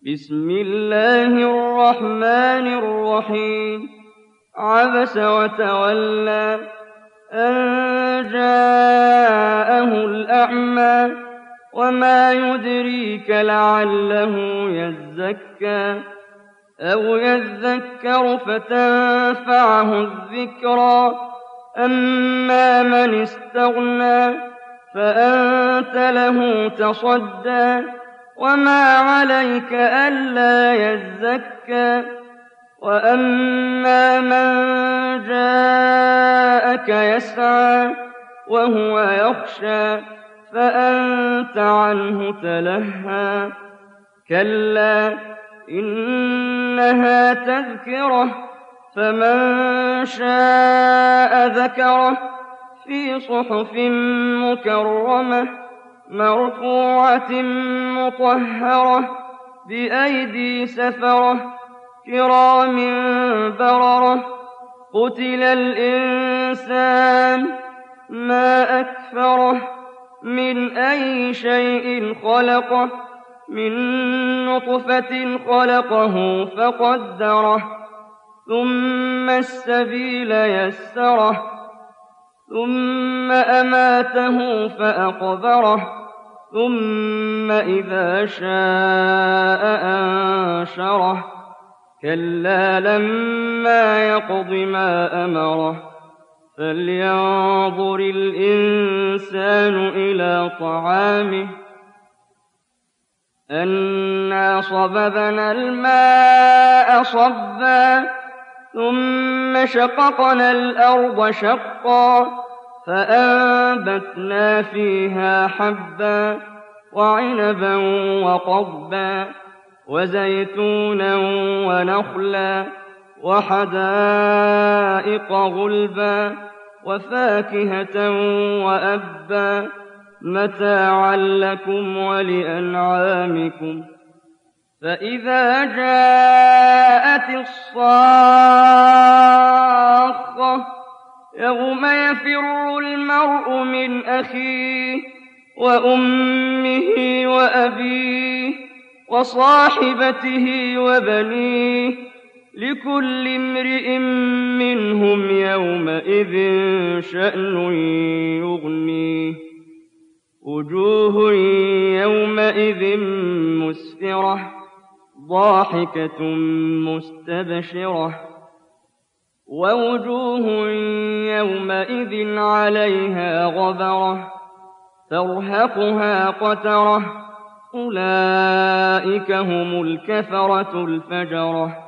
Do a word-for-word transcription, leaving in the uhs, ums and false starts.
بسم الله الرحمن الرحيم عبس وتولى أن جاءه الأعمى وما يدريك لعله يزكى أو يذكر فتنفعه الذكرى أما من استغنى فأنت له تصدى وما عليك ألا يزكى وأما من جاءك يسعى وهو يخشى فأنت عنه تلهى كلا إنها تذكرة فمن شاء ذكره في صحف مكرمة مرفوعة مطهرة بأيدي سفرة كرام بررة قتل الإنسان ما أكفره من أي شيء خلقه من نطفة خلقه فقدره ثم السبيل يسره ثم أماته فأقبره ثم إذا شاء أنشره كلا لما يقض ما أمره فلينظر الإنسان إلى طعامه أنا صببنا الماء صبا ثم شققنا الأرض شقا فأنبتنا فيها حبا وعنبا وقضبا وزيتونا ونخلا وحدائق غلبا وفاكهة وأبا متاعا لكم ولأنعامكم فإذا جاءت الصاخة يوم يفر المرء من أخيه وأمه وأبيه وصاحبته وبنيه لكل امرئ منهم يومئذ شأن يغنيه وجوه يومئذ مسفرة ضاحكة مستبشرة ووجوه يومئذ عليها غبرة ترهقها قترة أولئك هم الكفرة الفجرة